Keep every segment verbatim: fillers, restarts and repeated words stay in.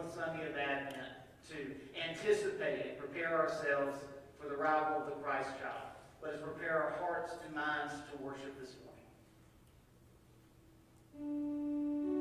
fourth Sunday of Advent to anticipate and prepare ourselves for the arrival of the Christ child. Let us prepare our hearts and minds to worship this morning.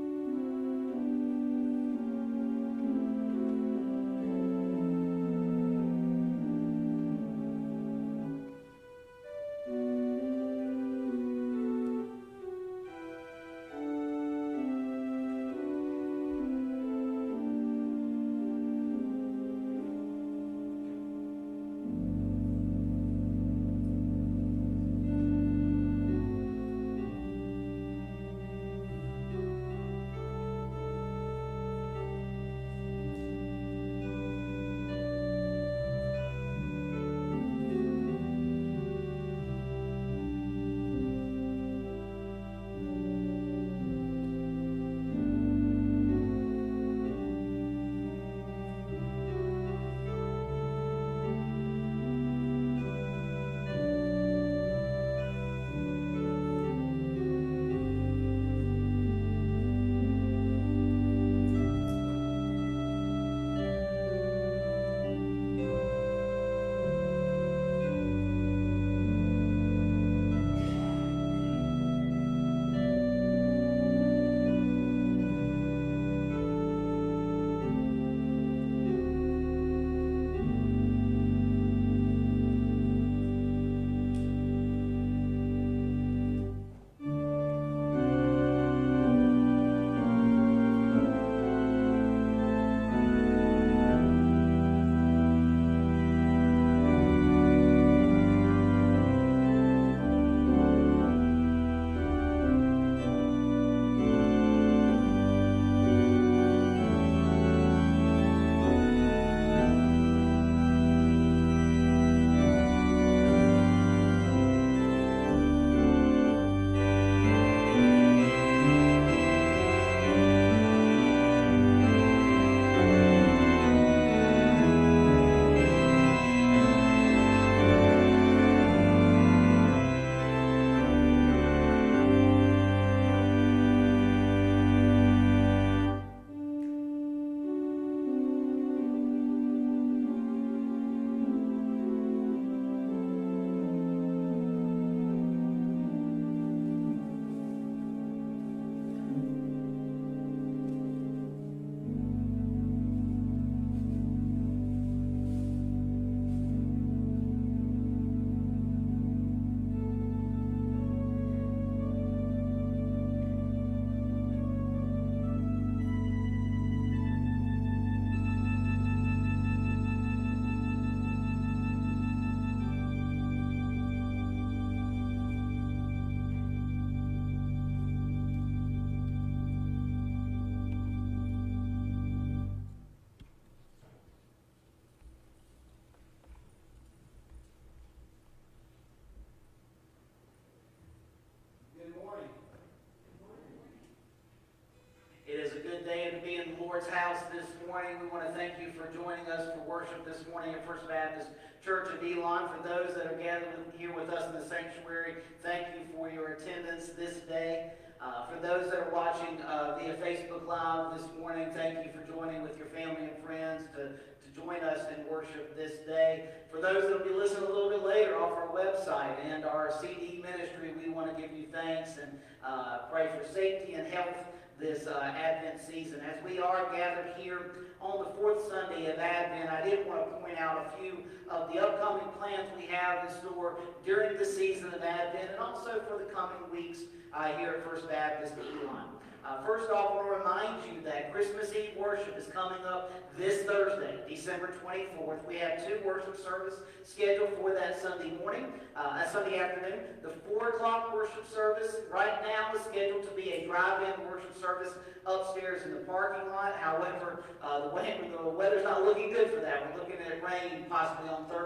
Lord's house this morning. We want to thank you for joining us for worship this morning at First Baptist Church of Elon. For those that are gathered here with us in the sanctuary, thank you for your attendance this day. Uh, for those that are watching uh, via Facebook Live this morning, thank you for joining with your family and friends to, to join us in worship this day. For those that will be listening a little bit later off our website and our C D ministry, we want to give you thanks and uh, pray for safety and health this uh, Advent season. As we are gathered here on the fourth Sunday of Advent, I did want to point out a few of the upcoming plans we have in store during the season of Advent and also for the coming weeks uh, here at First Baptist Elon. Uh, first off, I want to remind you that Christmas Eve worship is coming up this Thursday, December twenty-fourth. We have two worship services scheduled for that Sunday morning, uh, that Sunday afternoon. The four o'clock worship service right now is scheduled to be a drive-in worship service upstairs in the parking lot. However, uh, the, weather, the weather's not looking good for that. We're looking at rain possibly on Thursday.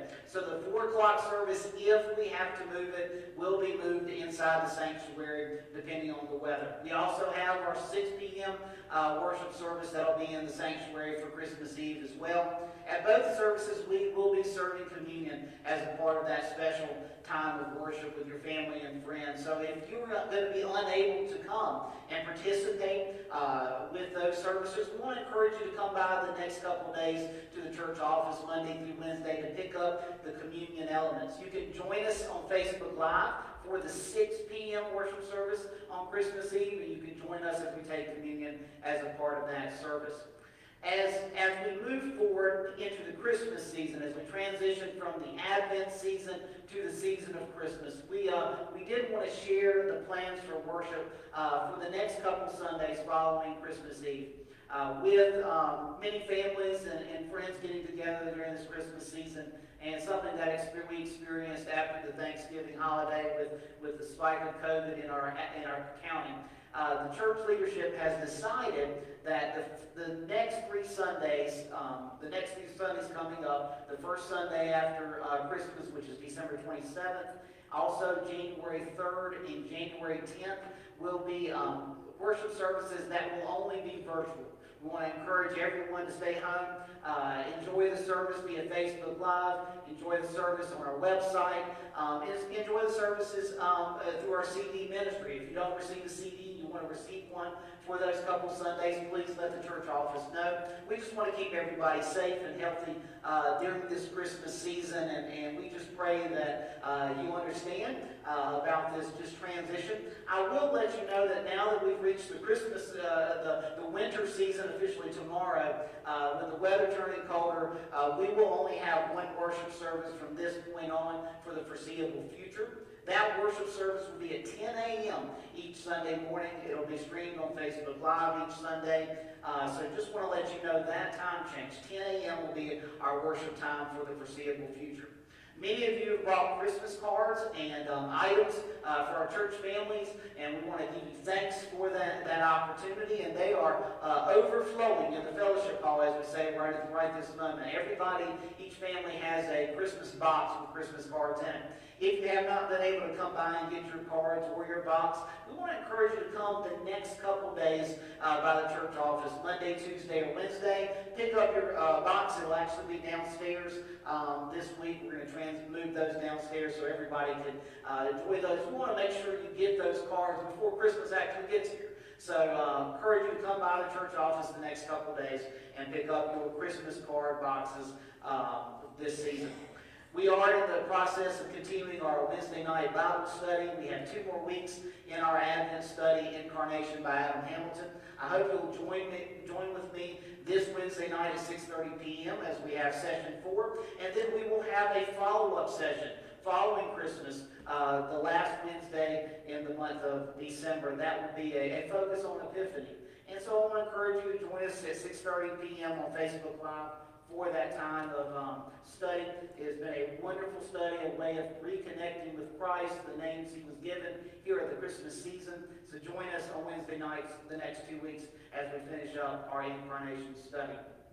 So the four o'clock service, if we have to move it, will be moved inside the sanctuary depending on the weather. We also have our six p.m. Uh, worship service that'll be in the sanctuary for Christmas Eve as well. At both services, we will be serving communion as a part of that special time of worship with your family and friends. So if you're going to be unable to come and participate uh, with those services, we want to encourage you to come by the next couple days to the church office Monday through Wednesday to pick up the communion elements. You can join us on Facebook Live for the six p.m. worship service on Christmas Eve, and you can join us as we take communion as a part of that service. As, as we move forward into the Christmas season, as we transition from the Advent season to the season of Christmas, we, uh, we did want to share the plans for worship uh, for the next couple Sundays following Christmas Eve. Uh, with um, many families and, and friends getting together during this Christmas season, and something that we experienced after the Thanksgiving holiday with, with the spike of COVID in our, in our county. Uh, the church leadership has decided that the, the next three Sundays, um, the next three Sundays coming up, the first Sunday after uh, Christmas, which is December twenty-seventh, also January third and January tenth, will be um, worship services that will only be virtual. We want to encourage everyone to stay home, uh, enjoy the service via Facebook Live, enjoy the service on our website, um, and enjoy the services um, uh, through our C D ministry. If you don't receive a C D, you want to receive one for those couple Sundays, please let the church office know. We just want to keep everybody safe and healthy uh, during this Christmas season, and, and we just pray that uh, you understand uh, about this just transition. I will let you know that now that we've reached the Christmas, uh, the, the winter season officially tomorrow, uh, with the weather turning colder, uh, we will only have one worship service from this point on for the foreseeable future. That worship service will be at ten a.m. each Sunday morning. It'll be streamed on Facebook Live each Sunday. Uh, so just want to let you know that time change. ten a.m. will be our worship time for the foreseeable future. Many of you have brought Christmas cards and um, items uh, for our church families, and we want to give you thanks for that, that opportunity. And they are uh, overflowing in the fellowship hall, as we say right, right this moment. Everybody, each family has a Christmas box with Christmas cards in it. If you have not been able to come by and get your cards or your box, we want to encourage you to come the next couple days uh, by the church office, Monday, Tuesday, or Wednesday. Pick up your uh, box. It'll actually be downstairs. Um, this week, we're going to trans move those downstairs so everybody can uh, enjoy those. We want to make sure you get those cards before Christmas actually gets here. So uh, encourage you to come by the church office the next couple days and pick up your Christmas card boxes uh, this season. We are in the process of continuing our Wednesday night Bible study. We have two more weeks in our Advent study, Incarnation by Adam Hamilton. I hope you'll join me, join with me this Wednesday night at six thirty p.m. as we have session four. And then we will have a follow-up session following Christmas, uh, the last Wednesday in the month of December. That will be a, a focus on Epiphany. And so I want to encourage you to join us at six thirty p.m. on Facebook Live for that time of um, study. It has been a wonderful study, a way of reconnecting with Christ, the names he was given here at the Christmas season. So join us on Wednesday nights the next two weeks as we finish up our Incarnation study.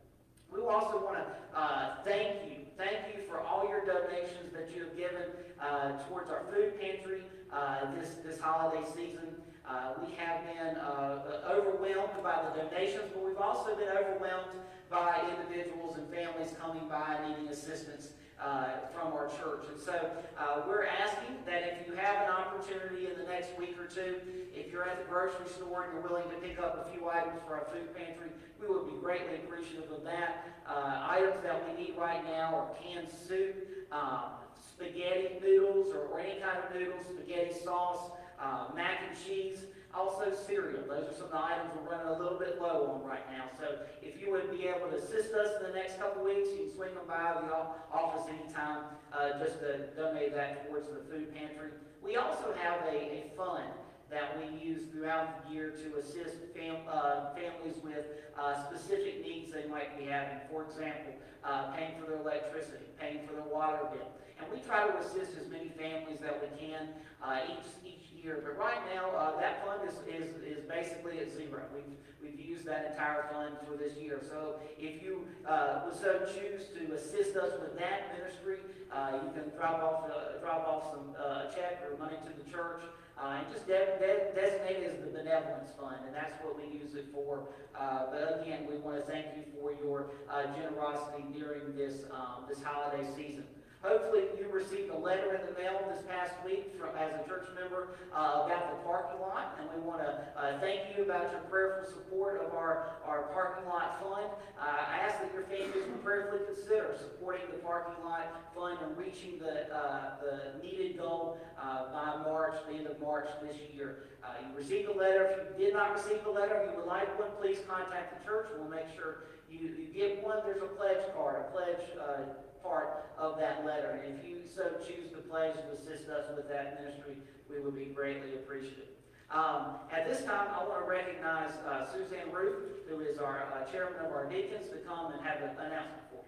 We also want to uh, thank you. Thank you for all your donations that you have given uh, towards our food pantry uh, this, this holiday season. Uh, we have been uh, overwhelmed by the donations, but we've also been overwhelmed by individuals and families coming by needing assistance uh, from our church. And so uh, we're asking that if you have an opportunity in the next week or two, if you're at the grocery store and you're willing to pick up a few items for our food pantry, we would be greatly appreciative of that. Uh, items that we need right now are canned soup, um, spaghetti noodles or, or any kind of noodles, spaghetti sauce, uh, mac and cheese, also cereal. Those are some of the items we're running a little bit low on right now. So if you would be able to assist us in the next couple weeks, you can swing them by the office anytime uh, just to donate that towards the food pantry. We also have a, a fund that we use throughout the year to assist fam uh, families with uh, specific needs they might be having. For example, uh, paying for their electricity, paying for their water bill. And we try to assist as many families that we can uh, each, each year. But right now, uh, that fund is, is, is basically at zero. We've, we've used that entire fund for this year. So if you uh, would so choose to assist us with that ministry, you can drop off uh, drop off some uh, check or money to the church, uh, and just de- de- designate it as the benevolence fund, and that's what we use it for. Uh, but again, we want to thank you for your uh, generosity during this um, this holiday season. Hopefully you received a letter in the mail this past week from, as a church member uh, about the parking lot, and we want to uh, thank you about your prayerful support of our, our parking lot fund. Uh, I ask that your families will prayerfully consider supporting the parking lot fund and reaching the, uh, the needed goal uh, by March, the end of March this year. Uh, you received a letter. If you did not receive a letter and you would like one, please contact the church. We'll make sure you, you get one. There's a pledge card, a pledge uh, part of that letter. And if you so choose to pledge to assist us with that ministry, we would be greatly appreciative. Um, at this time, I want to recognize uh, Suzanne Ruth, who is our uh, chairman of our deacons, to come and have an announcement for you.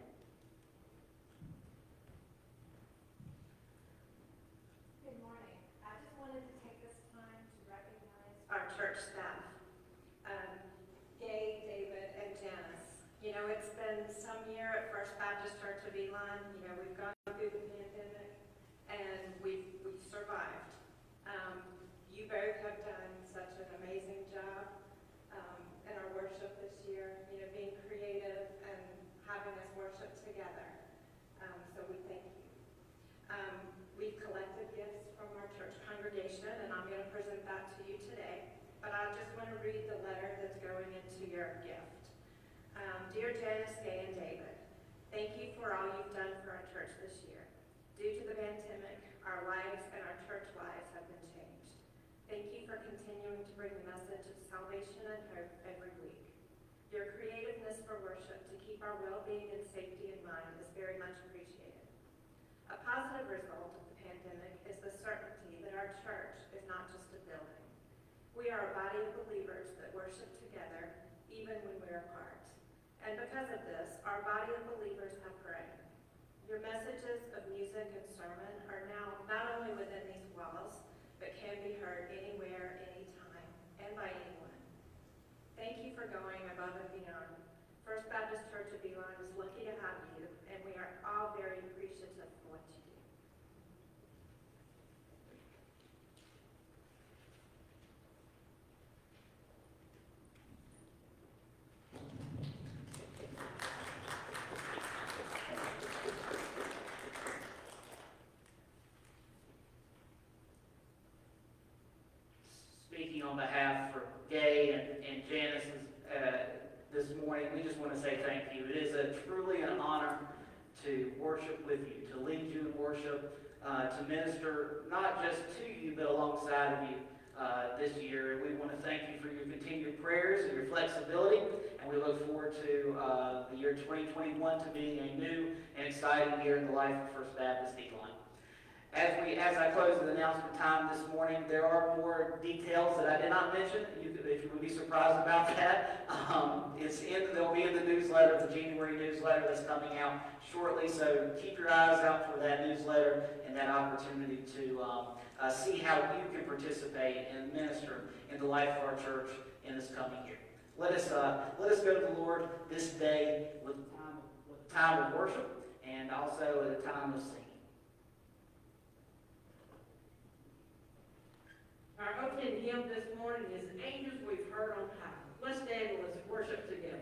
Good morning. I just wanted to take this time to recognize our church staff, um, Gay, David, and Janice. You know, it's been some year at First Baptist Church of Elon. You know, we've gone through the pandemic, and we've, we've survived. Um, you both have done such an amazing job um, in our worship this year, you know, being creative and having us worship together. Um, so we thank you. Um, we've collected gifts from our church congregation, and I'm going to present that to you today. But I just want to read the letter that's going into your gift. Um, Dear Janice, Gay, and David, thank you for all you've done for our church this year. Due to the pandemic, our lives and our church lives have been changed. Thank you for continuing to bring the message of salvation and hope every week. Your creativeness for worship to keep our well-being and safety in mind is very much appreciated. A positive result of the pandemic is the certainty that our church is not just a building. We are a body of believers that worship together even when we're apart. And because of this, our body of believers have grown. Your messages of music and sermon are now not only within these walls, but can be heard anywhere, anytime, and by anyone. Thank you for going above and beyond. First Baptist Church of Elon is lucky to have you, and we are all very appreciative of what you do. Speaking on behalf for Gay and, and Janice uh, this morning, we just want to say thank you. It is a truly an honor to worship with you, to lead you in worship, uh, to minister not just to you, but alongside of you uh, this year. And we want to thank you for your continued prayers and your flexibility, and we look forward to uh, the year twenty twenty-one to being a new and exciting year in the life of First Baptist Elon. As we, as I close the announcement time this morning, there are more details that I did not mention. You could, if you would be surprised about that, um, it's in. They'll be in the newsletter, the January newsletter that's coming out shortly. So keep your eyes out for that newsletter and that opportunity to um, uh, see how you can participate and minister in the life of our church in this coming year. Let us uh, let us go to the Lord this day with time, with a time of worship and also at a time of singing. Our opening hymn this morning is Angels We've Heard on High. Let's stand and let's worship together.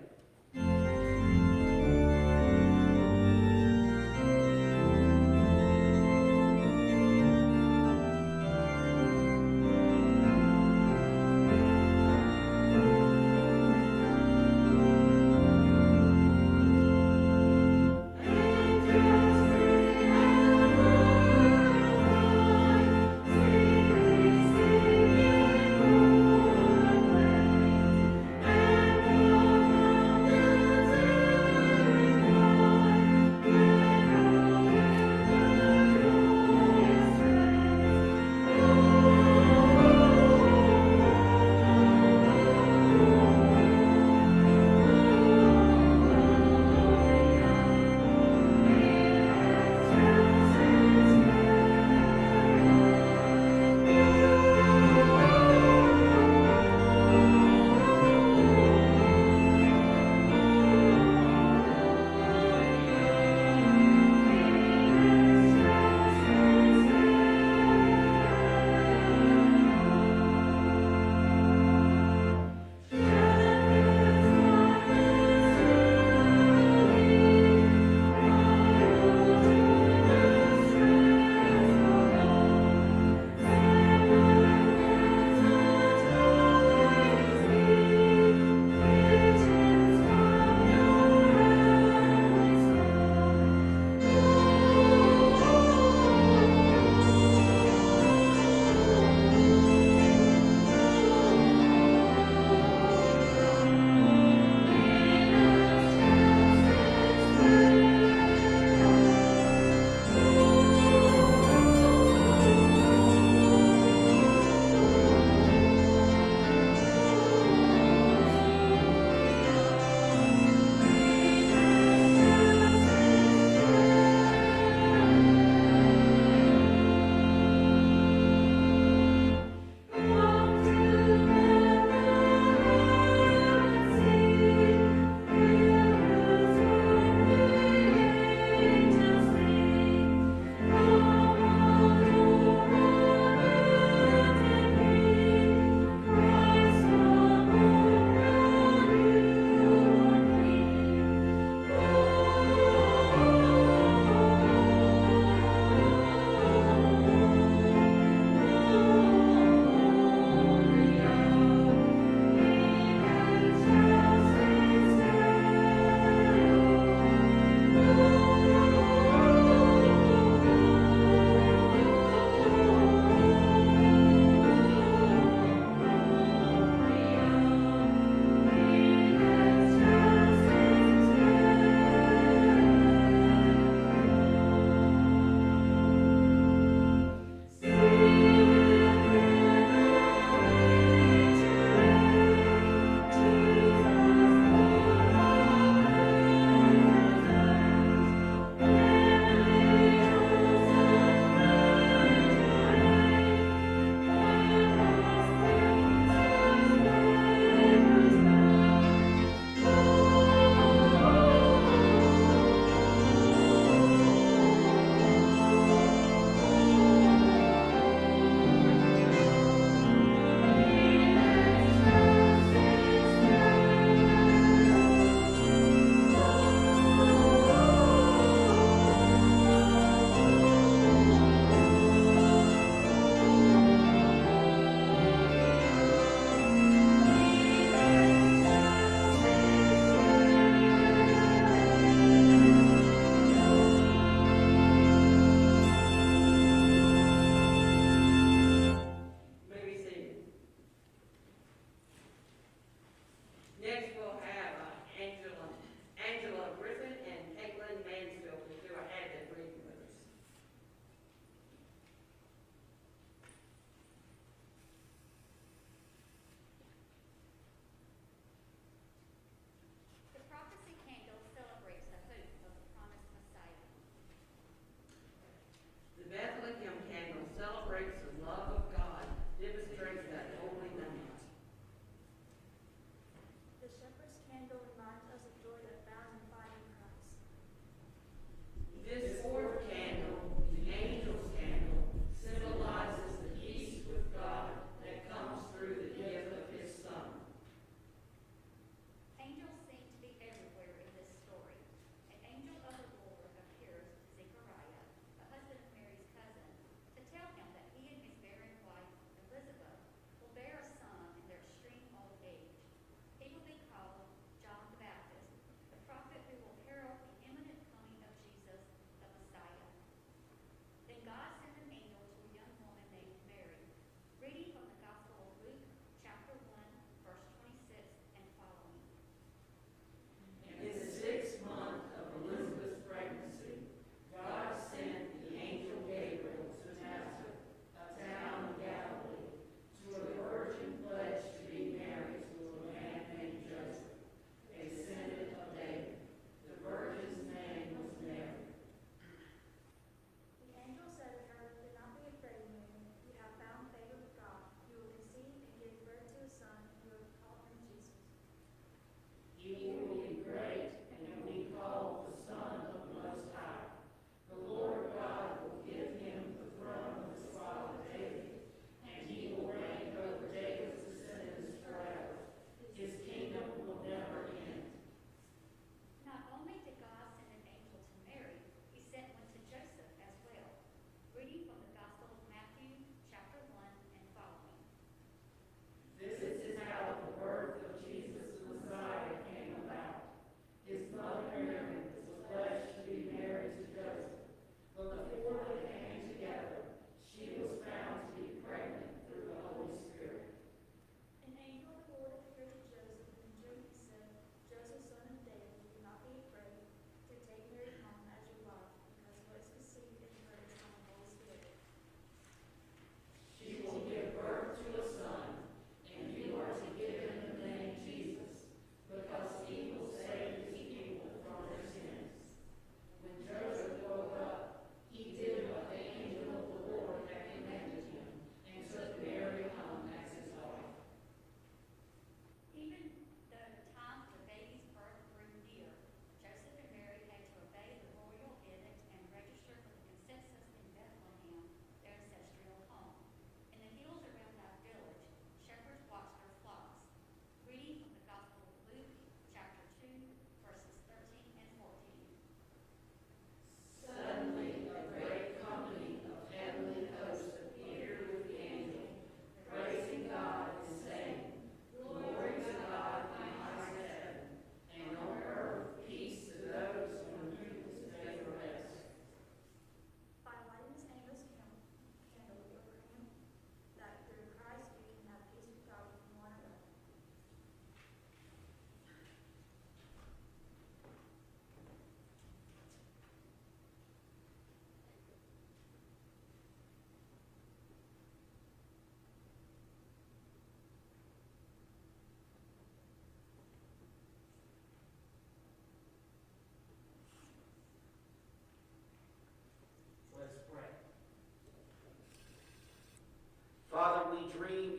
Thank you.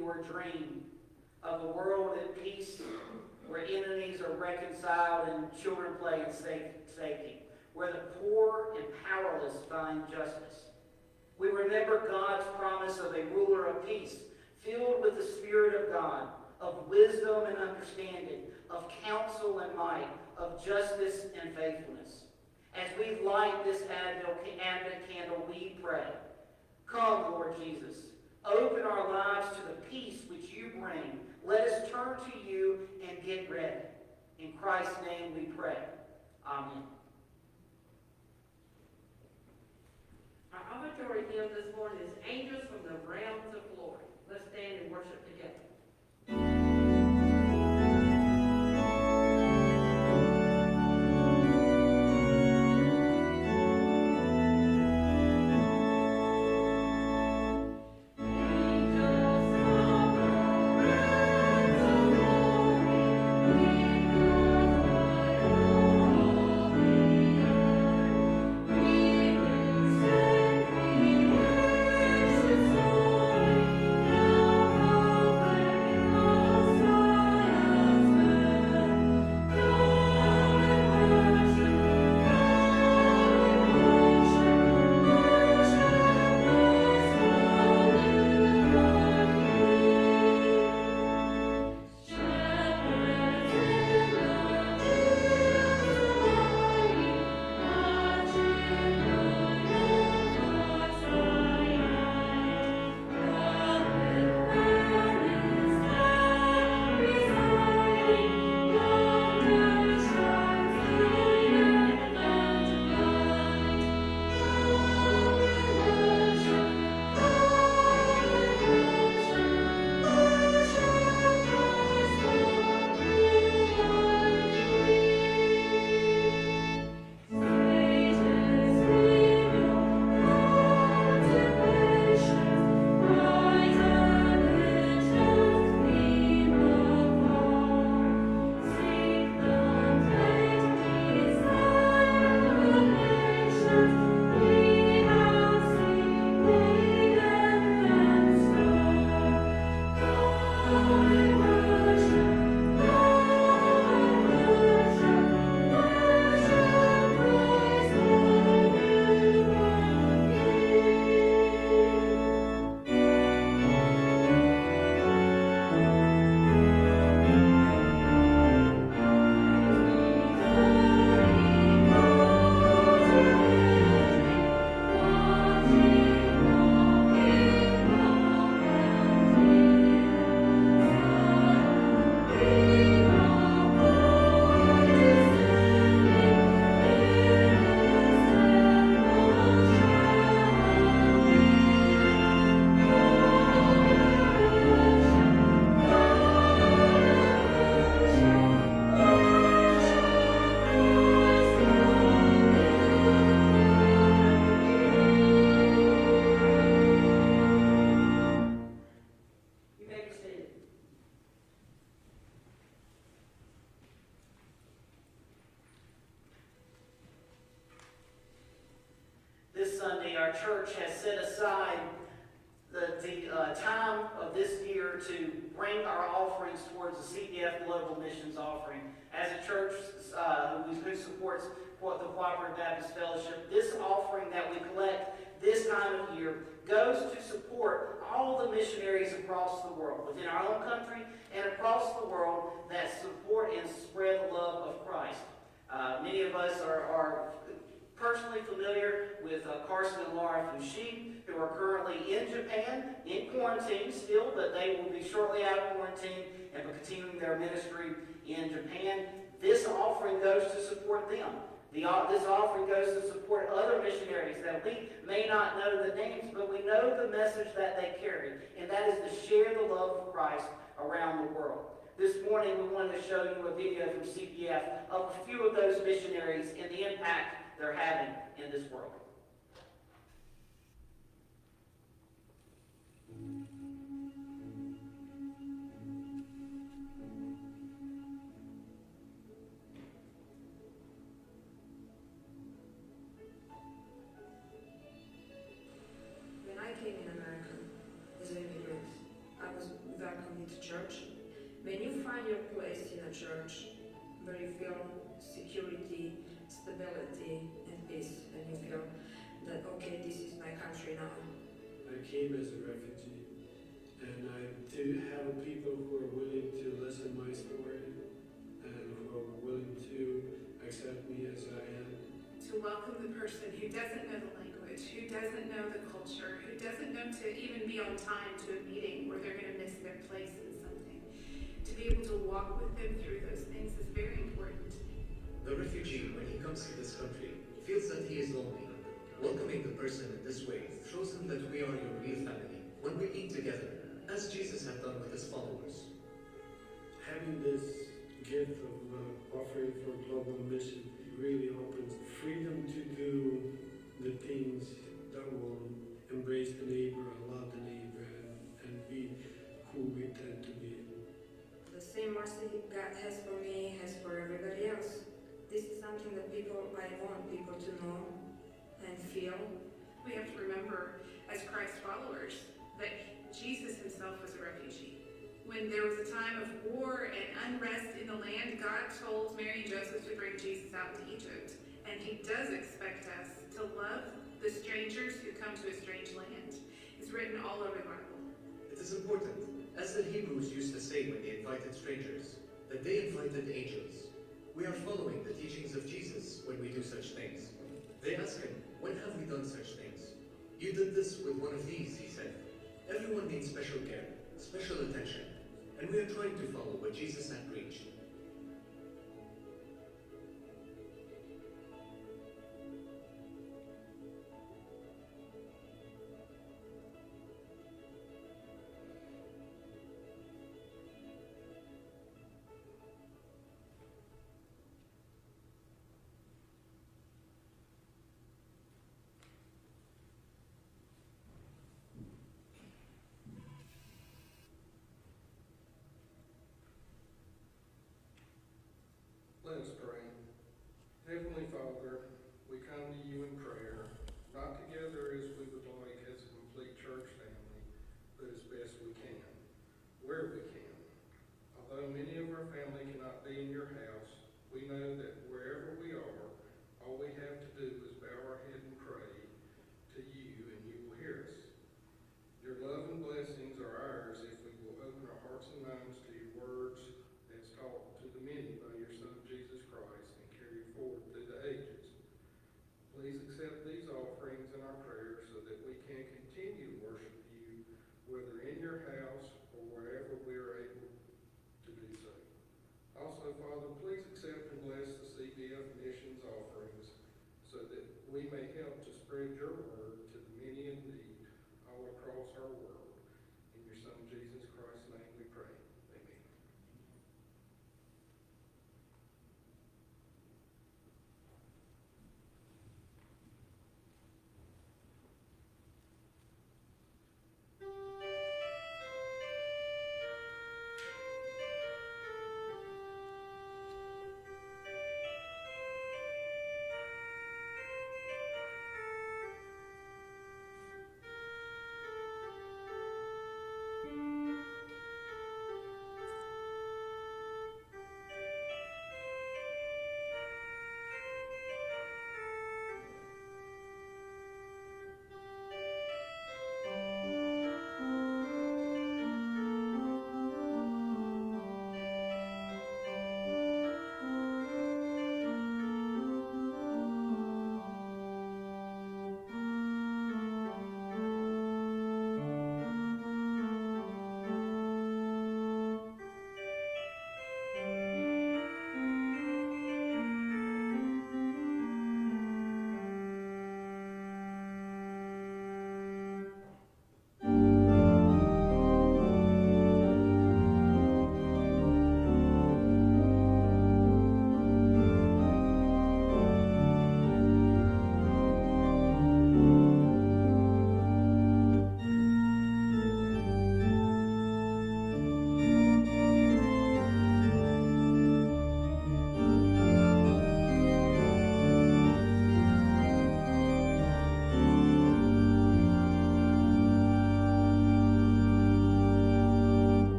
your dream of a world at peace, where enemies are reconciled and children play in safe, safety, where the poor and powerless find justice. We remember God's promise of a ruler of peace, filled with the Spirit of God, of wisdom and understanding, of counsel and might, of justice and faithfulness. As we light this Advent candle, we pray, come, Lord Jesus, open our lives to the peace which you bring. Let us turn to you and get ready. In Christ's name we pray. Amen. Our offertory hymn this morning is Angels from the Realms of Glory. Let's stand and worship together. Our church has set aside the, the uh, time of this year to bring our offerings towards the C B F Global Missions offering. As a church uh, who, who supports what the Cooperative Baptist Fellowship, this offering that we collect this time of year goes to support all the missionaries across the world, within our own country and across the world, that support and spread the love of Christ. Uh, many of us are, are personally familiar with uh, Carson and Laura Fushi, who are currently in Japan, in quarantine still, but they will be shortly out of quarantine and be continuing their ministry in Japan. This offering goes to support them. The, this offering goes to support other missionaries that we may not know the names, but we know the message that they carry, and that is to share the love of Christ around the world. This morning we wanted to show you a video from C P F of a few of those missionaries and the impact they're having in this world. When I came in America as an immigrant, I was church. When you find your place in a church where you feel security, stability, and peace, and you feel that, okay, this is my country now. I came as a refugee, and I do have people who are willing to listen my story, and who are willing to accept me as I am. To welcome the person who doesn't know the language, who doesn't know the culture, who doesn't know to even be on time to a meeting where they're going to miss their place in something. To be able to walk with them through those things is very important. The refugee, when he comes to this country, feels that he is lonely. Welcoming the person in this way shows him that we are your real family when we eat together, as Jesus had done with his followers. Having this gift of uh, offering for global mission really opens freedom to do the things that will embrace the neighbor, love the neighbor, and, and be who we tend to be. The same mercy God has for me has for everybody else. This is something that people, I want people to know and feel. We have to remember, as Christ followers, that Jesus himself was a refugee. When there was a time of war and unrest in the land, God told Mary and Joseph to bring Jesus out to Egypt. And he does expect us to love the strangers who come to a strange land. It's written all over the Bible. It is important, as the Hebrews used to say when they invited strangers, that they invited angels. We are following the teachings of Jesus when we do such things. They ask him, when have we done such things? You did this with one of these, he said. Everyone needs special care, special attention, and we are trying to follow what Jesus had preached. Let us pray. Heavenly Father, we come to you in prayer, not together as we would like as a complete church family, but as best we can, where we can. Although many of our family cannot be in your house, we know that wherever we are, all we have to do is bow our head and pray to you, and you will hear us. Your love and blessings are ours if we will open our hearts and minds to your words as taught to the many by your Son, Jesus Christ, and carry forward through the ages. Please accept these offerings and our prayers so that we can continue to worship you, whether in your house or wherever we are able to do so. Also, Father, please accept and bless the C B F missions offerings so that we may help to spread your word to the many in need all across our world. In your Son, Jesus Christ's name we pray. Amen.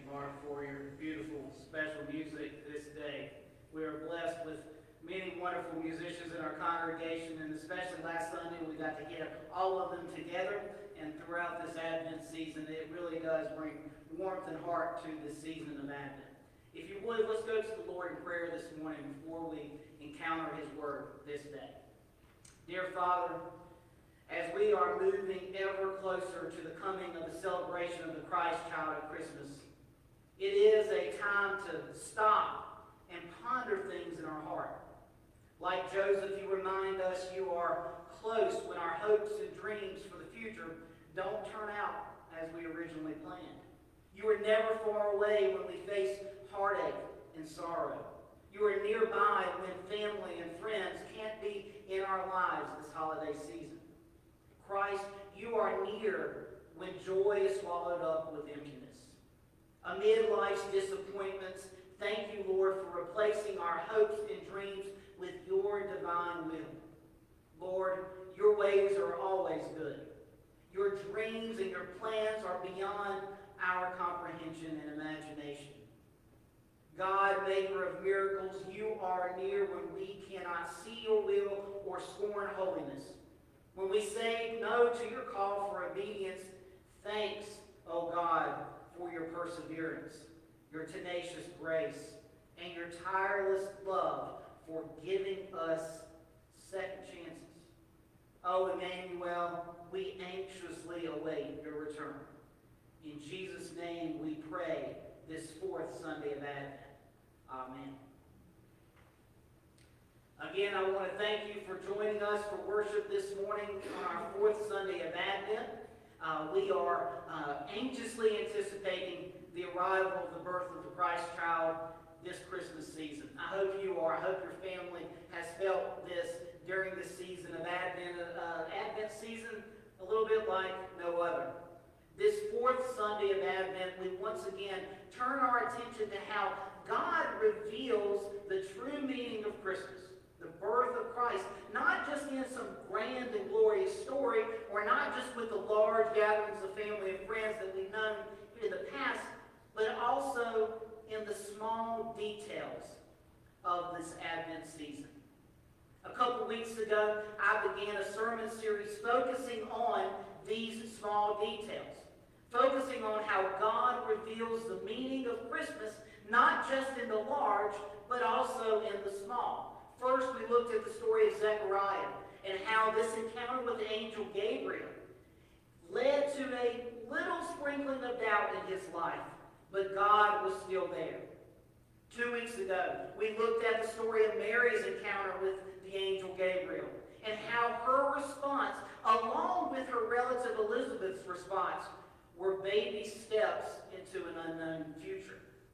Mark, for your beautiful, special music this day. We are blessed with many wonderful musicians in our congregation, and especially last Sunday we got to get all of them together. And throughout this Advent season, it really does bring warmth and heart to this season of Advent. If you would, let's go to the Lord in prayer this morning before we encounter His Word this day. Dear Father, as we are moving ever closer to the coming of the celebration of the Christ child at Christmas, it is a time to stop and ponder things in our heart. Like Joseph, you remind us you are close when our hopes and dreams for the future don't turn out as we originally planned. You are never far away when we face heartache and sorrow. You are nearby when family and friends can't be in our lives this holiday season. Christ, you are near when joy is swallowed up with emptiness. Amid life's disappointments, thank you, Lord, for replacing our hopes and dreams with your divine will. Lord, your ways are always good. Your dreams and your plans are beyond our comprehension and imagination. God, maker of miracles, you are near when we cannot see your will or scorn holiness. When we say no to your call for obedience, thanks, O God, for your perseverance, your tenacious grace, and your tireless love for giving us second chances. Oh, Emmanuel, we anxiously await your return. In Jesus' name we pray this fourth Sunday of Advent. Amen. Again, I want to thank you for joining us for worship this morning on our fourth Sunday of Advent. Uh, we are uh, anxiously anticipating the arrival of the birth of the Christ child this Christmas season. I hope you are. I hope your family has felt this during this season of Advent. Uh, Advent season, a little bit like no other. This fourth Sunday of Advent, we once again turn our attention to how God reveals the true meaning of Christmas, the birth of Christ, not just in some grand and glorious story, or not just with the large gatherings of family and friends that we've known in the past, but also in the small details of this Advent season. A couple weeks ago, I began a sermon series focusing on these small details, focusing on how God reveals the meaning of Christmas, not just in the large, but also in the small. First, we looked at the story of Zechariah and how this encounter with the angel Gabriel led to a little sprinkling of doubt in his life, but God was still there. Two weeks ago, we looked at the story of Mary's encounter with the angel Gabriel and how her response, along with her relative Elizabeth's response, were baby steps into an unknown future.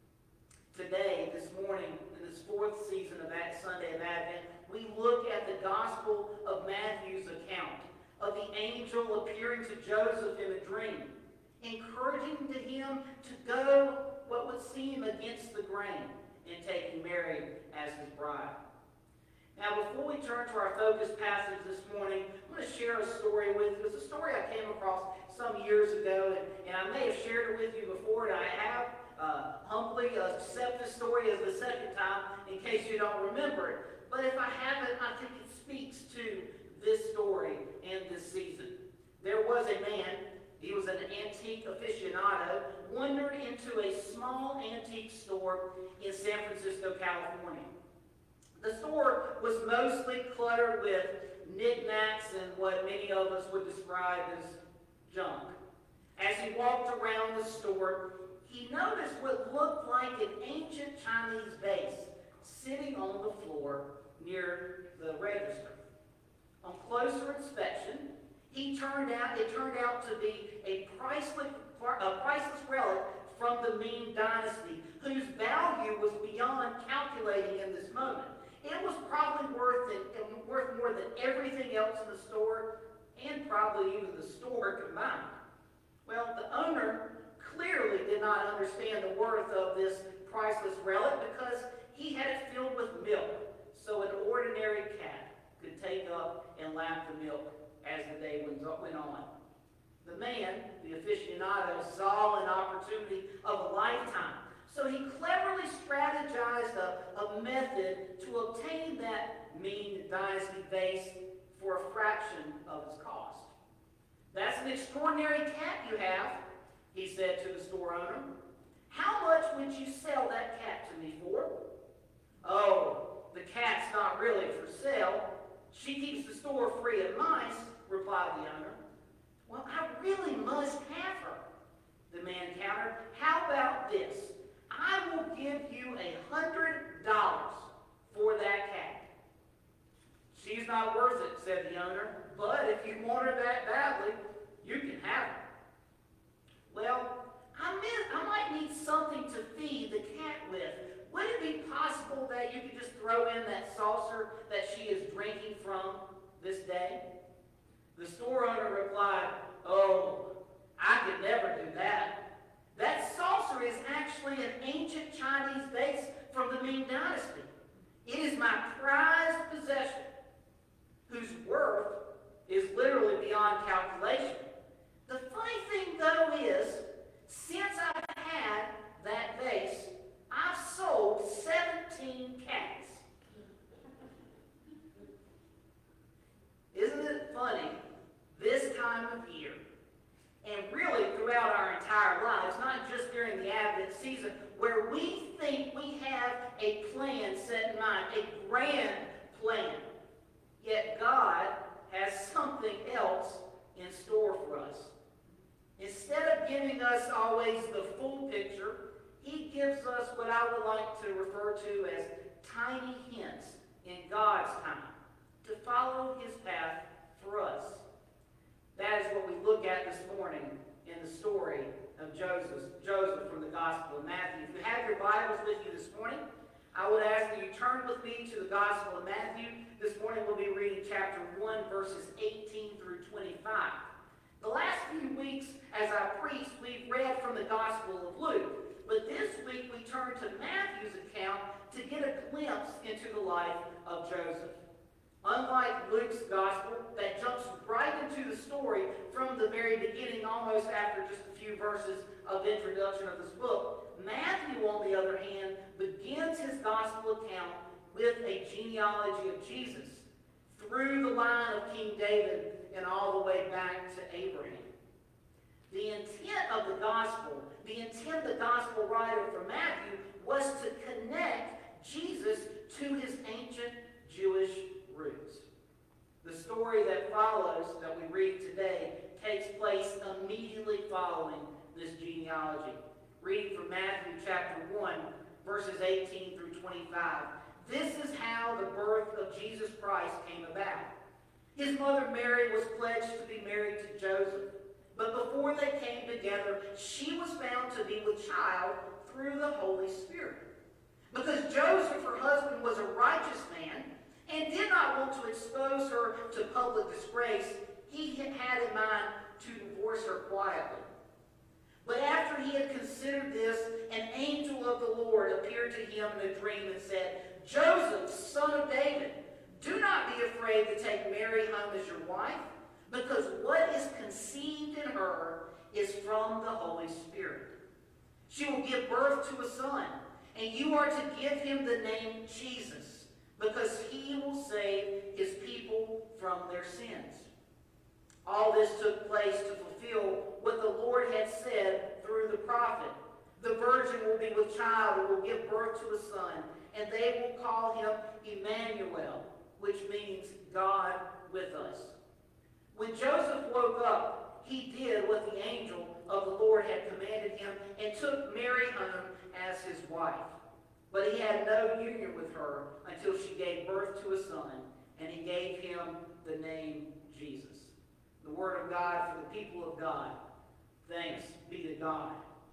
Today, this morning, in this fourth season of that Sunday of Advent, we look at the Gospel of Matthew's account of the angel appearing to Joseph in a dream, encouraging to him to go what would seem against the grain in taking Mary as his bride. Now, before we turn to our focus passage this morning, I'm going to share a story with you. It's a story I came across some years ago, and, and I may have shared it with you before, and I have. Uh, humbly accept this story as the second time in case you don't remember it. But if I haven't, I think it speaks to this story and this season. There was a man, he was an antique aficionado, wandered into a small antique store in San Francisco, California. The store was mostly cluttered with knickknacks and what many of us would describe as junk. As he walked around the store, he noticed what looked like an ancient Chinese vase sitting on the floor near the register. On closer inspection, he turned out, it turned out to be a priceless, a priceless relic from the Ming Dynasty, whose value was beyond calculating in this moment. It was probably worth, it, worth more than everything else in the store, and probably even the store combined. Well, the owner clearly did not understand the worth of this priceless relic because he had it filled with milk, so an ordinary cat could take up and lap the milk as the day went on. The man, the aficionado, saw an opportunity of a lifetime. So he cleverly strategized a, a method to obtain that Ming Dynasty vase for a fraction of its cost. "That's an extraordinary cat you have," he said to the store owner. "How much would you sell that cat to me for?" "Oh, the cat's not really for sale. She keeps the store free of mice," replied the owner. "Well, I really must have her," the man countered. "How about this? I will give you a hundred dollars for that cat." "She's not worth it," said the owner, "but if you want her that badly, you can have her." "Well, I, meant, I might need something to feed the cat with. Would it be possible that you could just throw in that saucer that she is drinking from this day?" The store owner replied, "Oh, I could never do that. That saucer is actually an ancient Chinese vase from the Ming Dynasty. It is my prized possession, whose worth is literally beyond calculation. The funny thing, though, is, since I've had that vase, I've sold seventeen cats." Isn't it funny, this time of year, and really throughout our entire lives, not just during the Advent season, where we think we have a plan set in mind, a grand plan, yet God has something else in store for us. Instead of giving us always the full picture, he gives us what I would like to refer to as tiny hints in God's time to follow his path for us. That is what we look at this morning in the story of Joseph, Joseph from the Gospel of Matthew. If you have your Bibles with you this morning, I would ask that you turn with me to the Gospel of Matthew. This morning we'll be reading chapter one, verses eighteen through twenty-five. The last few weeks, as I preached, we've read from the Gospel of Luke. But this week we turn to Matthew's account to get a glimpse into the life of Joseph. Unlike Luke's Gospel, that jumps right into the story from the very beginning, almost after just a few verses of introduction of this book, Matthew, on the other hand, begins his Gospel account with a genealogy of Jesus, through the line of King David and all the way back to Abraham. The intent of the Gospel, the intent of the Gospel writer for Matthew, was to connect Jesus to his ancient Jewish roots. The story that follows, that we read today, takes place immediately following this genealogy. Reading from Matthew chapter one, verses eighteen through twenty-five. This is how the birth of Jesus Christ came about. His mother Mary was pledged to be married to Joseph, but before they came together, she was found to be with child through the Holy Spirit. Because Joseph, her husband, was a righteous man and did not want to expose her to public disgrace, he had in mind to divorce her quietly. But after he had considered this, an angel of the Lord appeared to him in a dream and said, "Joseph, son of David, do not be afraid to take Mary home as your wife, because what is conceived in her is from the Holy Spirit. She will give birth to a son, and you are to give him the name Jesus, because he will save his people from their sins." All this took place to fulfill what the Lord had said through the prophet. "The virgin will be with child and will give birth to a son, and they will call him Emmanuel," which means God with us. When Joseph woke up, he did what the angel of the Lord had commanded him and took Mary home as his wife. But he had no union with her until she gave birth to a son, and he gave him the name Jesus. The word of God for the people of God. Thanks be to God.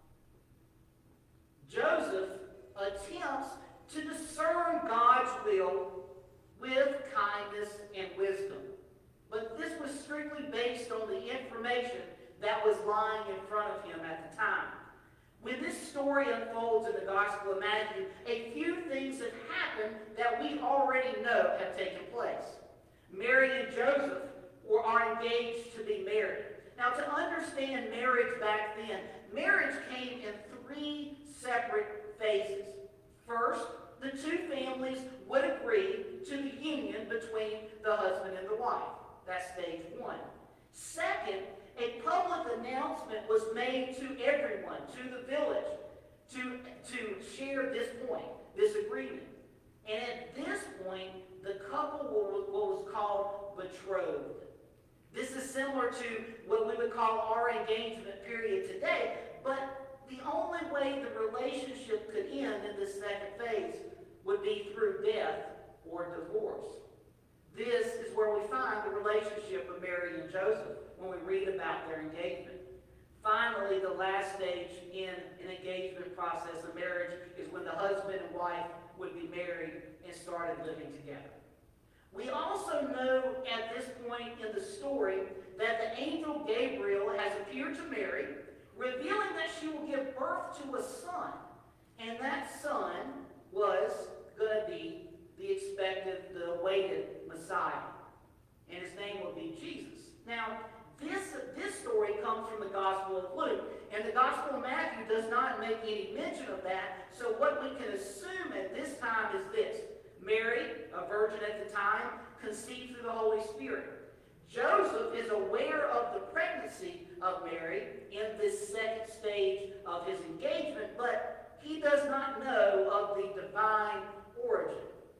Joseph attempts to discern God's will with kindness and wisdom. But this was strictly based on the information that was lying in front of him at the time. When this story unfolds in the Gospel of Matthew, a few things have happened that we already know have taken place. Mary and Joseph were, are engaged to be married. Now, to understand marriage back then, marriage came in three the husband and the wife. That's stage one. Second, a public announcement was made to everyone, to the village, to, to share this point, this agreement. And at this point, the couple was, was called betrothed. This is similar to what we would call our engagement period today, but the only way the relationship could end in this second phase would be through death or divorce. This is where we find the relationship of Mary and Joseph when we read about their engagement. Finally, the last stage in an engagement process of marriage is when the husband and wife would be married and started living together. We also know at this point in the story that the angel Gabriel has appeared to Mary, revealing that she will give birth to a son. And that son was going to be the expected, the awaited Messiah. And his name will be Jesus. Now, this, this story comes from the Gospel of Luke. And the Gospel of Matthew does not make any mention of that. So what we can assume at this time is this. Mary, a virgin at the time, conceived through the Holy Spirit. Joseph is aware of the pregnancy of Mary in this second stage of his engagement, but he does not know of the divine origin.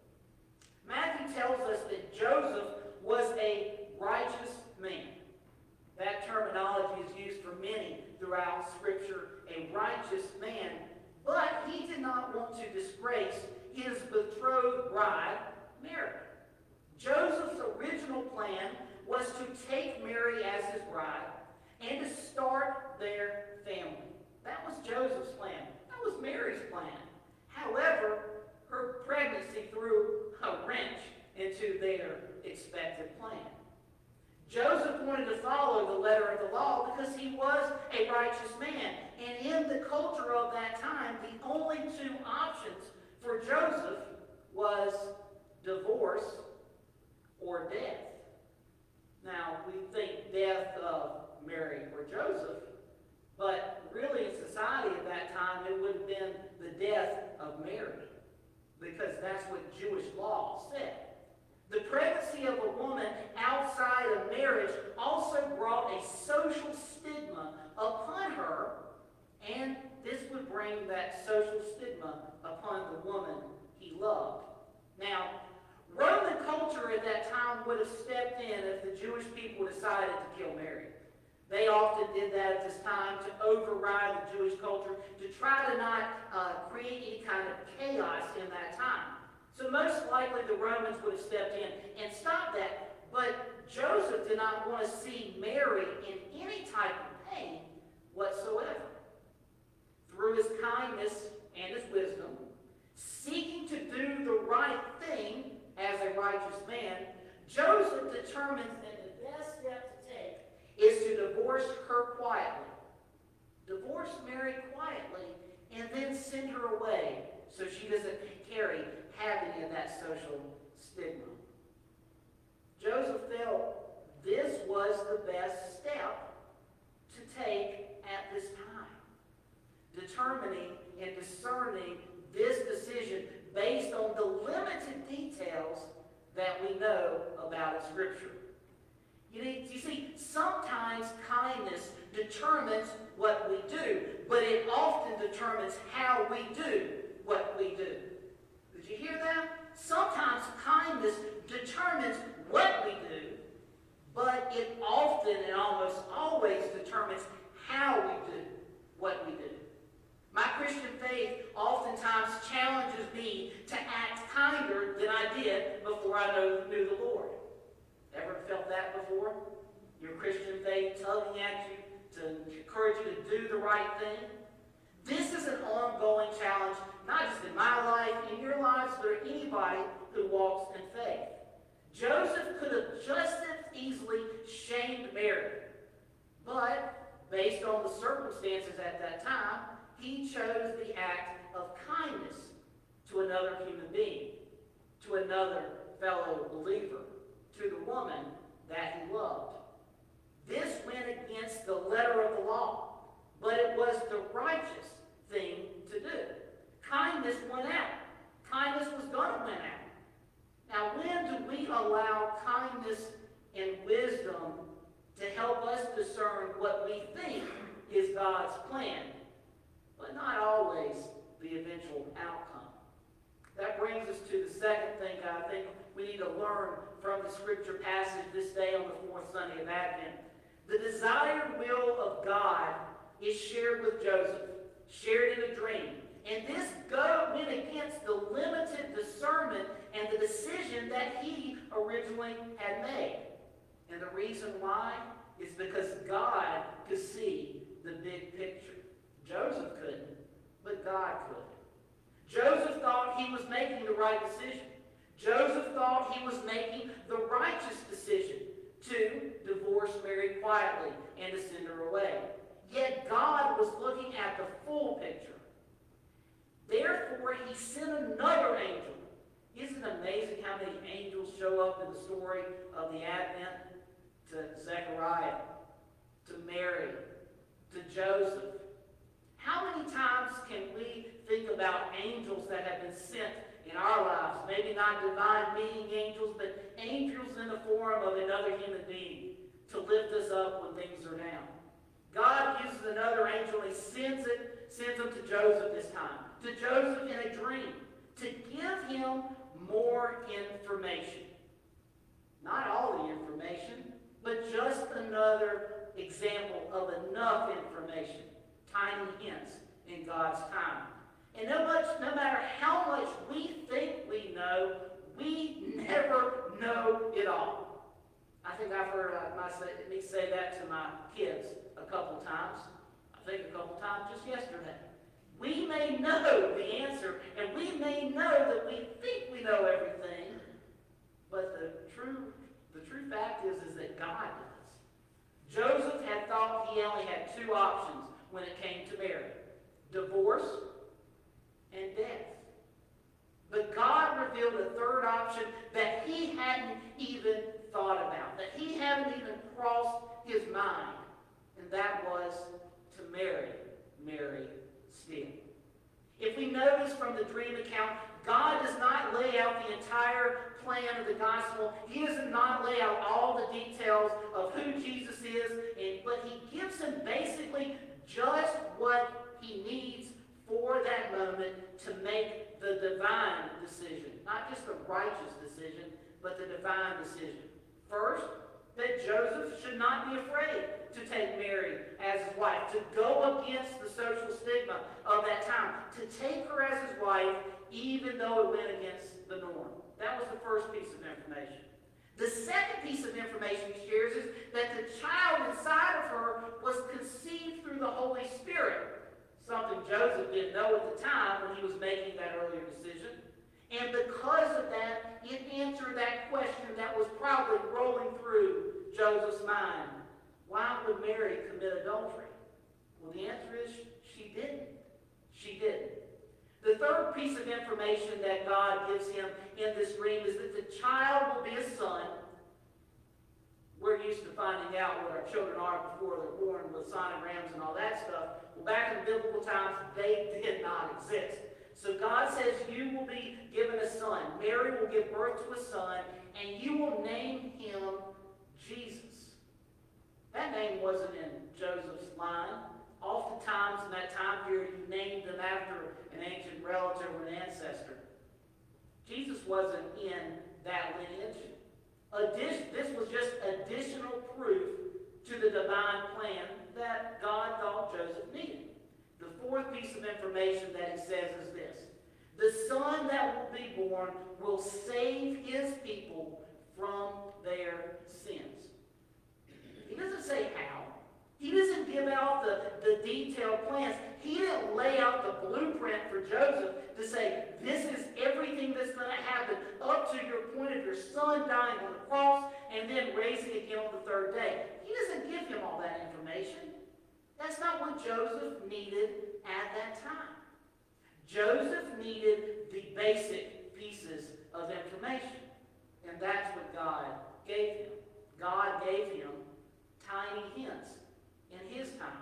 Matthew tells us that Joseph was a righteous man. That terminology is used for many throughout Scripture, a righteous man. But he did not want to disgrace his betrothed bride, Mary. Joseph's original plan was to take Mary as his bride and to start their family. That was Joseph's plan. That was Mary's plan. However, her pregnancy threw a wrench into their expected plan. Joseph wanted to follow the letter of the law because he was a righteous man. And in the culture of that time, the only two options for Joseph was divorce or death. Now, we think death of Mary or Joseph, but really in society at that time, it would have been the death of Mary, because that's what Jewish law said. The pregnancy of a woman outside of marriage also brought a social stigma upon her, and this would bring that social stigma upon the woman he loved. Now, Roman culture at that time would have stepped in if the Jewish people decided to kill Mary. They often did that at this time to override the Jewish culture, to try to not uh, create any kind of chaos in that time. So most likely the Romans would have stepped in and stopped that. But Joseph did not want to see Mary in any type of pain whatsoever. Through his kindness and his wisdom, seeking to do the right thing as a righteous man, Joseph determines that the best step to take is to divorce her quietly. Divorce Mary quietly and then send her away so she doesn't carry have any of that social stigma. Joseph felt this was the best step to take at this time, determining and discerning this decision based on the limited details that we know about in Scripture. You, need, you see, sometimes kindness determines what we do, but it often determines how we do what we do. Did you hear that? Sometimes kindness determines what we do, but it often and almost always determines how we do what we do. My Christian faith oftentimes challenges me to act kinder than I did before I know, knew the Lord. Ever felt that before? Your Christian faith tugging at you to encourage you to do the right thing? This is an ongoing challenge, not just in my life, in your lives, but anybody who walks in faith. Joseph could have just as easily shamed Mary, but based on the circumstances at that time, he chose the act of kindness to another human being, to another fellow believer, to the woman that he loved. This went against the letter of the law, but it was the righteous thing to do. Kindness went out. Kindness was going to win out. Now, when do we allow kindness second thing I think we need to learn from the scripture passage this day on the fourth Sunday of Advent. The desired will of God is shared with Joseph, shared in a dream. And this go went against the limited discernment and the decision that he originally had made. And the reason why is because God could see the big picture. Joseph couldn't, but God could. Joseph thought he was making the right decision. Joseph thought he was making the righteous decision to divorce Mary quietly and to send her away. Yet God was looking at the full picture. Therefore, he sent another angel. Isn't it amazing how many angels show up in the story of the Advent? To Zechariah, to Mary, to Joseph. How many times can we think about angels that have been sent in our lives? Maybe not divine being angels, but angels in the form of another human being to lift us up when things are down. God uses another angel and he sends it, sends them to Joseph this time. To Joseph in a dream. To give him more information. Not all the information, but just another example of enough information. Tiny hints in God's time. And no, much, no matter how much we think we know, we never know it all. I think I've heard uh, my, me say that to my kids a couple times. I think a couple times just yesterday. We may know the answer, and we may know that we think we know everything, but the true, the true fact is, is that God does. Joseph had thought he only had two options when it came to Mary: divorce and death. But God revealed a third option that he hadn't even thought about, that he hadn't even crossed his mind, and that was to marry Mary still. If we notice from the dream account, God does not lay out the entire plan of the gospel. He does not lay out all the details of who Jesus is, and, but he gives him basically just what he needs for that moment to make the divine decision. Not just the righteous decision, but the divine decision. First, that Joseph should not be afraid to take Mary as his wife, to go against the social stigma of that time, to take her as his wife, even though it went against the norm. That was the first piece of information. The second piece of information he shares is that the child inside of her was conceived through the Holy Spirit, something Joseph didn't know at the time when he was making that earlier decision. And because of that, it answered that question that was probably rolling through Joseph's mind. Why would Mary commit adultery? Well, the answer is she didn't. She didn't. The third piece of information that God gives him in this dream is that the child will be a son. We're used to finding out what our children are before they're born with sonograms and all that stuff. Well, back in biblical times, they did not exist. So God says you will be given a son. Mary will give birth to a son, and you will name him Jesus. That name wasn't in Joseph's line. Oftentimes in that time period, you named them after an ancient relative or an ancestor. Jesus wasn't in that lineage. Addition, this was just additional proof to the divine plan that God thought Joseph needed. The fourth piece of information that he says is this: the son that will be born will save his people from their sins. He doesn't say how. He doesn't give out the, the detailed plans. He didn't lay out the blueprint for Joseph to say, this is everything that's going to happen up to your point of your son dying on the cross and then raising again on the third day. He doesn't give him all that information. That's not what Joseph needed at that time. Joseph needed the basic pieces of information. And that's what God gave him. God gave him tiny hints in his time.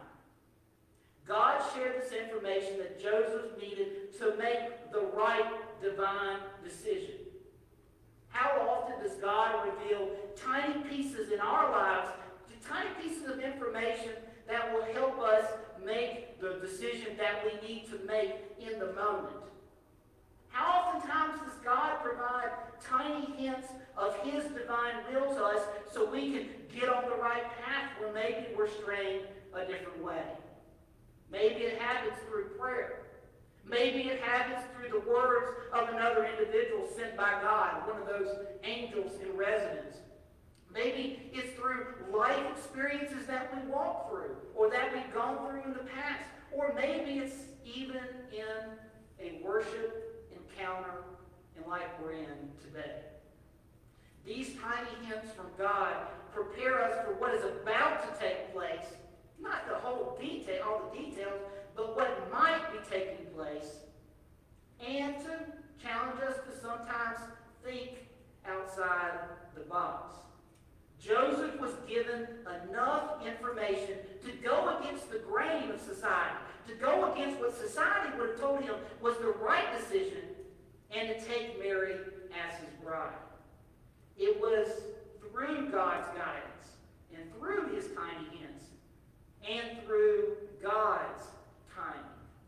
God shared this information that Joseph needed to make the right divine decision. How often does God reveal tiny pieces in our lives, tiny pieces of information that will help us make the decision that we need to make in the moment? How oftentimes does God provide tiny hints of His divine will to us so we can get on the right path where maybe we're straying a different way? Maybe it happens through prayer. Maybe it happens through the words of another individual sent by God, one of those angels in residence. Maybe it's through life experiences that we walk through or that we've gone through in the past. Or maybe it's even in a worship encounter in life we're in today. These tiny hints from God prepare us for what is about to take place, not the whole detail, all the details, but what might be taking place, and to challenge us to sometimes think outside the box. Joseph was given enough information to go against the grain of society, to go against what society would have told him was the right decision, and to take Mary as his bride. It was through God's guidance, and through his tiny hints, and through God's timing.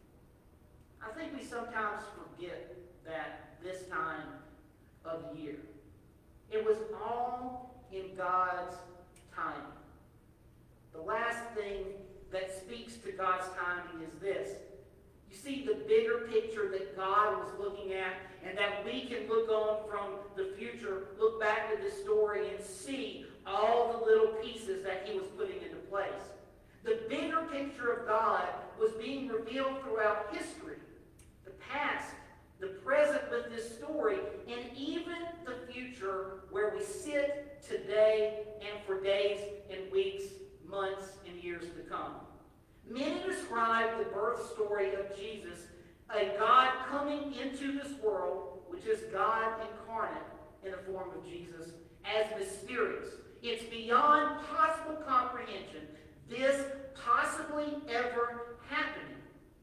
I think we sometimes forget that this time of the year. It was all in God's timing. The last thing that speaks to God's timing is this. You see the bigger picture that God was looking at, and that we can look on from the future, look back at this story and see all the little pieces that he was putting into place. The bigger picture of God was being revealed throughout history, the past, the present with this story, and even the future where we sit today and for days and weeks, months, and years to come. Many describe the birth story of Jesus, a God coming into this world, which is God incarnate in the form of Jesus, as mysterious. It's beyond possible comprehension, this possibly ever happening.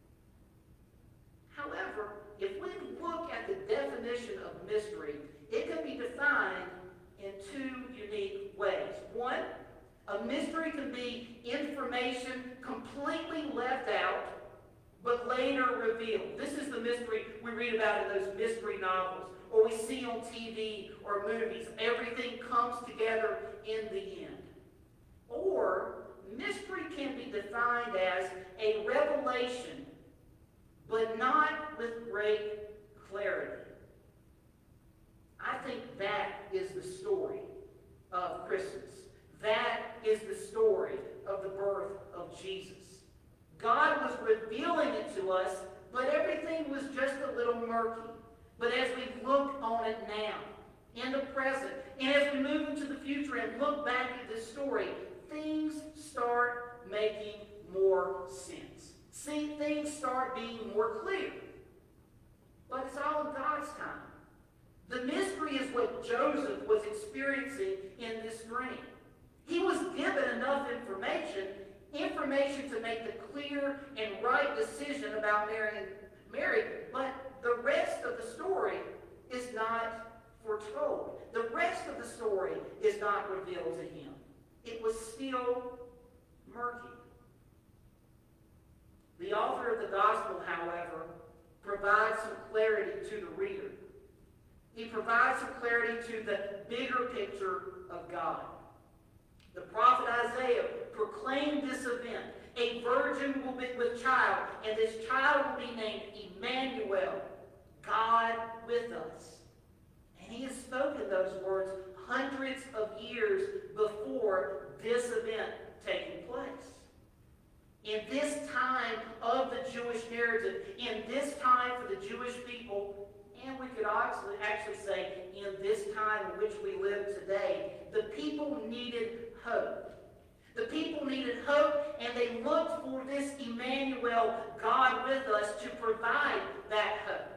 However, if we look at the definition of mystery, it can be defined in two unique ways. One, a mystery can be information completely left out, but later revealed. This is the mystery we read about in those mystery novels, or we see on T V or movies. Everything comes together in the end. Or, mystery can be defined as a revelation, but not with great clarity. I think that is the story of Christmas. That is the story of the birth of Jesus. God was revealing it to us, but everything was just a little murky. But as we look on it now, in the present, and as we move into the future and look back at this story, things start making more sense. See, things start being more clear. But it's all in God's time. The mystery is what Joseph was experiencing in this dream. He was given enough information, information to make the clear and right decision about marrying Mary, but the rest of the story is not foretold. The rest of the story is not revealed to him. It was still murky. The author of the gospel, however, provides some clarity to the reader. He provides some clarity to the bigger picture of God. The prophet Isaiah proclaimed this event. A virgin will be with child, and this child will be named Emmanuel, God with us. And he has spoken those words hundreds of years before this event taking place. In this time of the Jewish narrative, in this time for the Jewish people, and we could actually, actually say in this time in which we live today, the people needed hope. The people needed hope, and they looked for this Emmanuel, God with us, to provide that hope.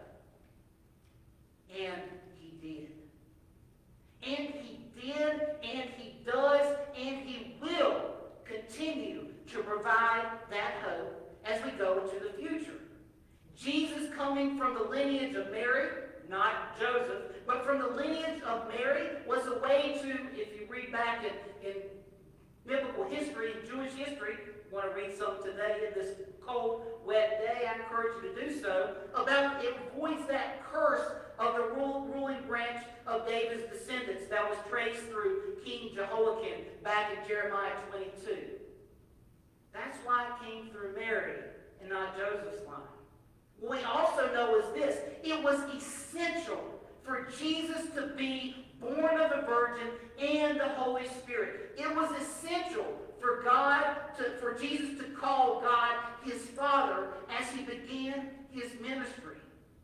And he did. And he did, and he does, and he will continue to provide that hope as we go into the future. Jesus coming from the lineage of Mary, not Joseph, but from the lineage of Mary was a way to, if you read back in, in Biblical history, Jewish history, want to read some today in this cold, wet day, I encourage you to do so, about it avoids that curse of the rule, ruling branch of David's descendants that was traced through King Jehoiakim back in Jeremiah twenty-two. That's why it came through Mary and not Joseph's line. What we also know is this: it was essential for Jesus to be born of a virgin and the Holy Spirit. It was essential for God to, for Jesus to call God his Father as he began his ministry.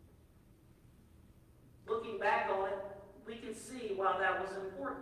Looking back on it, we can see why that was important.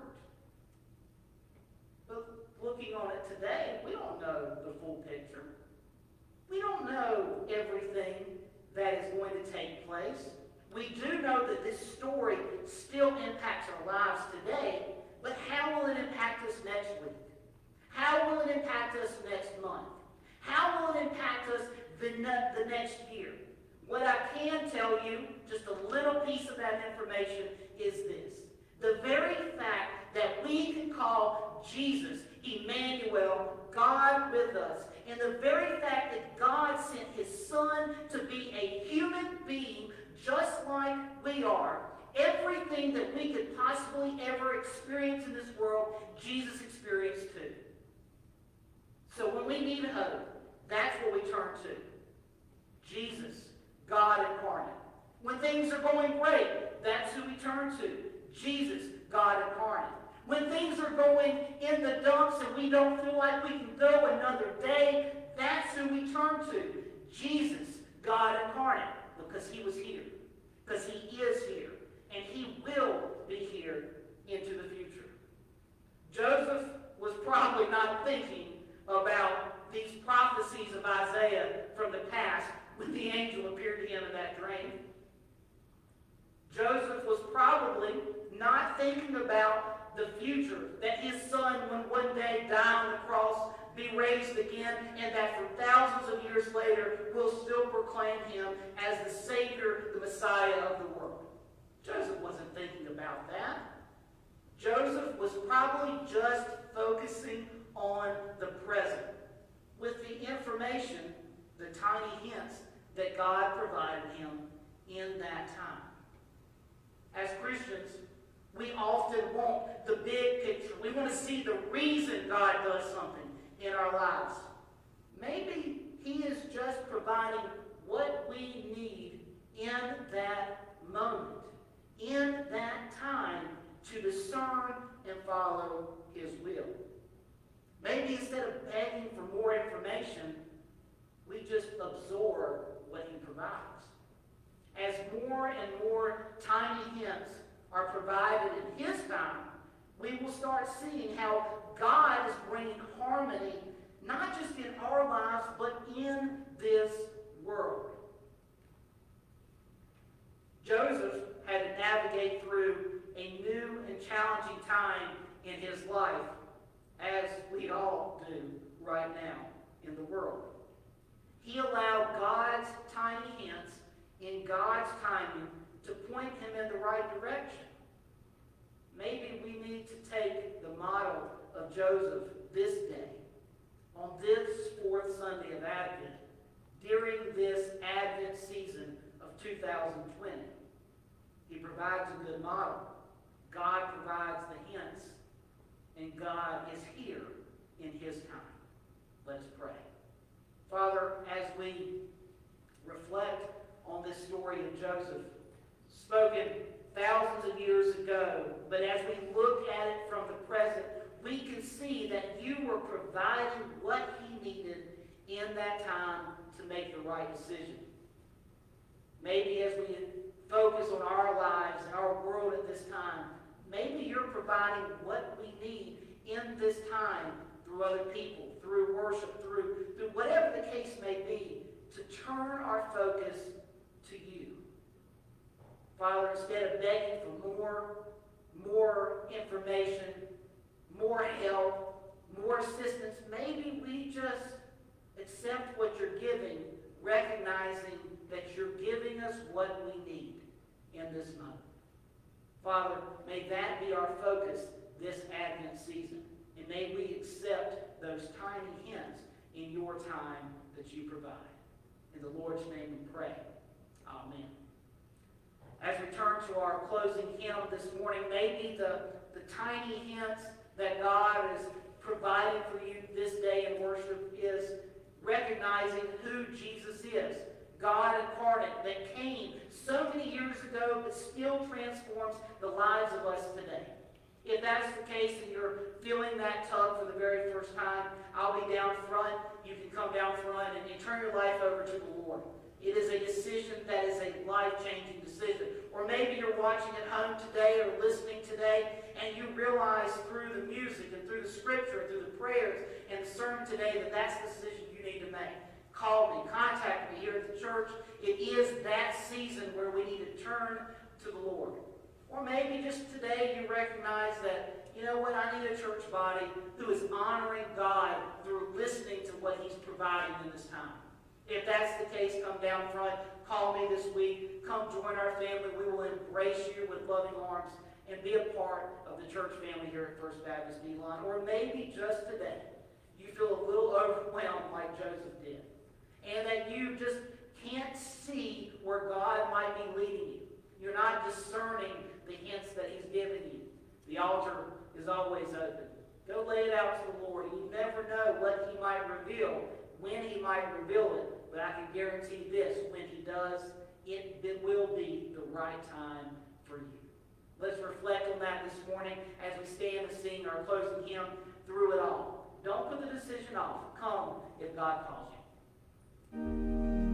But looking on it today, we don't know the full picture. We don't know everything that is going to take place. We do know that this story still impacts our lives today, but how will it impact us next week? How will it impact us next month? How will it impact us the, ne- the next year? What I can tell you, just a little piece of that information, is this. The very fact that we can call Jesus Emmanuel, God with us, and the very fact that God sent his Son to be a human being just like we are, everything that we could possibly ever experience in this world, Jesus experienced too. So when we need hope, that's what we turn to. Jesus, God incarnate. When things are going great, that's who we turn to. Jesus, God incarnate. When things are going in the dumps and we don't feel like we can go another day, that's who we turn to. Jesus, God incarnate. Because he was here. Because he is here. And he will be here into the future. Joseph was probably not thinking about these prophecies of Isaiah from the past when the angel appeared to him in that dream. Joseph was probably not thinking about the future, that his son would one day die on the cross, be raised again, and that for thousands of years later will still proclaim him as the Savior, the Messiah of the world. Joseph wasn't thinking about that. Joseph was probably just focusing on the present with the information, the tiny hints that God provided him in that time. As Christians, we often want the big picture. We want to see the reason God does something in our lives. Maybe he is just providing what we need in that moment, in that time, to discern and follow his will. Maybe instead of begging for more information, we just absorb what he provides. As more and more tiny hints are provided in his time, we will start seeing how God is bringing harmony, not just in our lives, but in this world. Joseph had to navigate through a new and challenging time in his life, as we all do right now in the world. He allowed God's tiny hints in God's timing to point him in the right direction. Maybe we need to take the model of Joseph this day, on this fourth Sunday of Advent, during this Advent season of two thousand twenty. He provides a good model. God provides the hints, and God is here in his time. Let's pray. Father, as we reflect on this story of Joseph, spoken thousands of years ago, but as we look at it from the present, we can see that you were providing what he needed in that time to make the right decision. Maybe as we focus on our lives and our world at this time, maybe you're providing what we need in this time through other people, through worship, through, through whatever the case may be, to turn our focus to you. Father, instead of begging for more, more information, more help, more assistance, maybe we just accept what you're giving, recognizing that you're giving us what we need in this moment. Father, may that be our focus this Advent season. And may we accept those tiny hints in your time that you provide. In the Lord's name we pray. Amen. As we turn to our closing hymn this morning, maybe the, the tiny hints that God has provided for you this day in worship is recognizing who Jesus is. God incarnate that came so many years ago but still transforms the lives of us today. If that's the case and you're feeling that tug for the very first time, I'll be down front. You can come down front and, and turn your life over to the Lord. It is a decision that is a life-changing decision. Or maybe you're watching at home today or listening today and you realize through the music and through the scripture, through the prayers and the sermon today that that's the decision you need to make. Call me, contact me here at the church. It is that season where we need to turn to the Lord. Or maybe just today you recognize that, you know what, I need a church body who is honoring God through listening to what He's providing in this time. If that's the case, come down front, call me this week, come join our family. We will embrace you with loving arms and be a part of the church family here at First Baptist Elon. Or maybe just today you feel a little overwhelmed like Joseph did, and that you just can't see where God might be leading you. You're not discerning the hints that He's given you. The altar is always open. Go lay it out to the Lord. You never know what He might reveal, when He might reveal it, but I can guarantee this, when He does, it, it will be the right time for you. Let's reflect on that this morning as we stand and sing our closing hymn, Through It All. Don't put the decision off. Come if God calls you.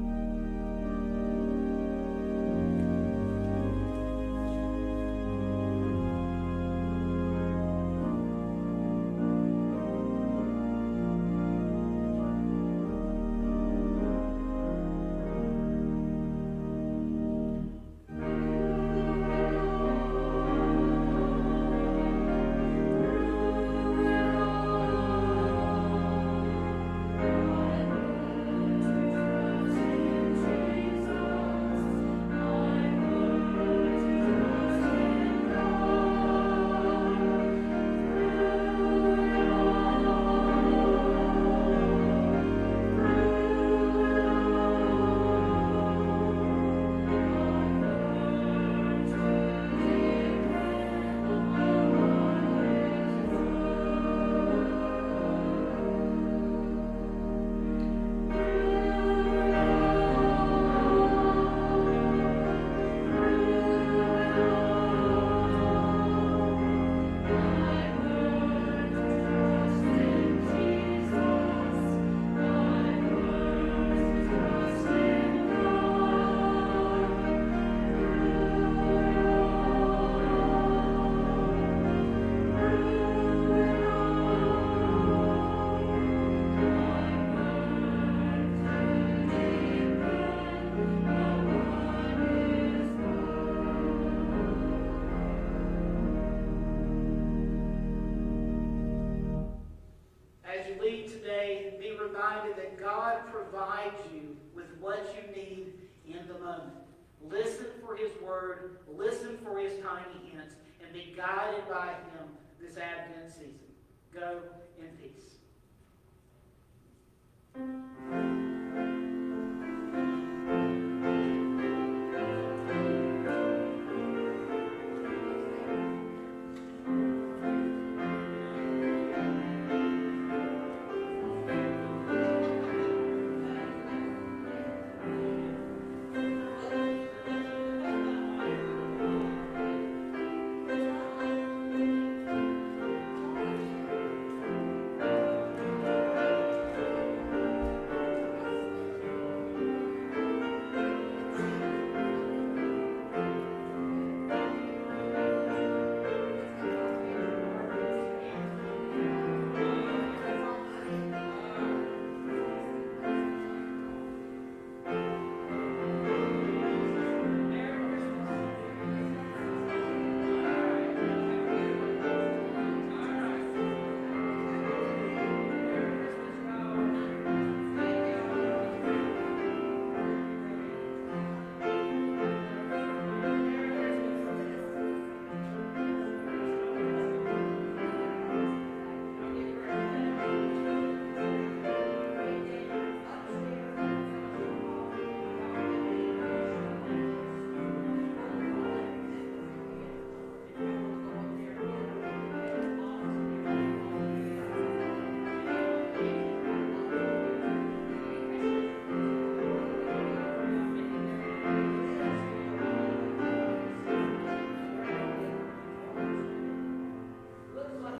Reminded that God provides you with what you need in the moment. Listen for His word, listen for His tiny hints, and be guided by Him this Advent season. Go in peace.